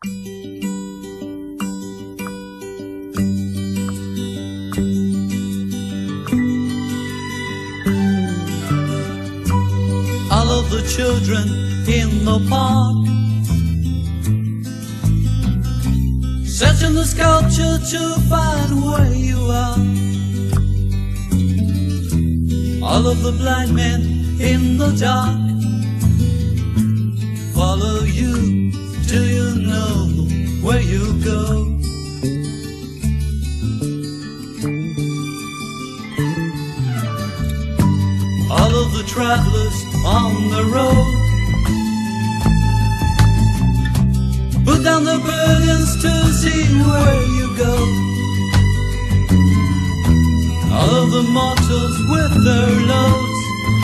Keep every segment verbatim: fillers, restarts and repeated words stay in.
All of the children in the park, searching the sculpture to find where you are. All of the blind men in the dark follow you. Do you know where you go? All of the travelers on the road put down their burdens to see where you go. All of the mortals with their loads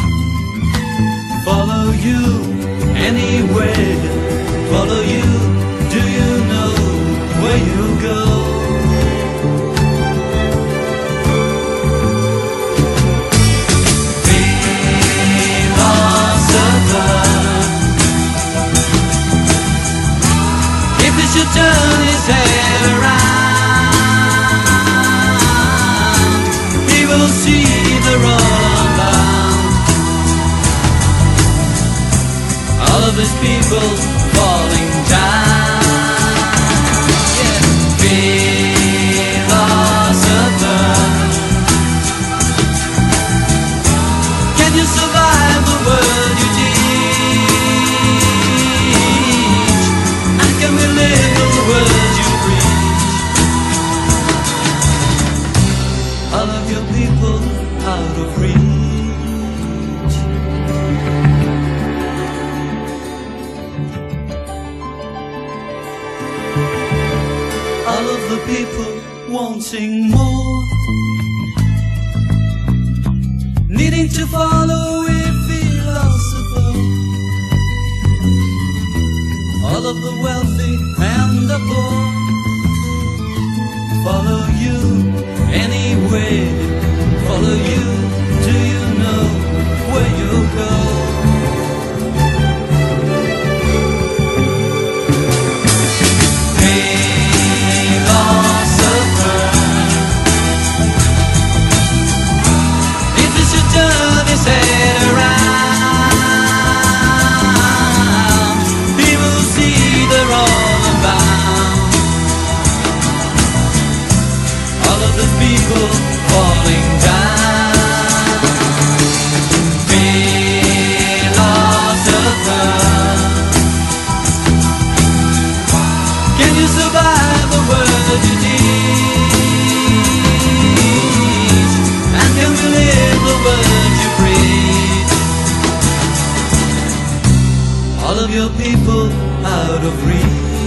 follow you anywhere, follow you. Do you know where you go? Should turn his head around, he will see the road bound. All of his people falling down. Yeah. Philosopher, can you survive the world you teach? And can we live the words you preach? All of your people out of reach. All of the people wanting more, needing to follow a philosopher. All of the wealthy and the poor follow you anywhere, follow you. Do you know where you go? Philosopher, if you should turn his head around, he will see they're all about. All of the people falling down. Philosopher, can you survive the world you teach? And can we live the words you preach? All of your people out of reach.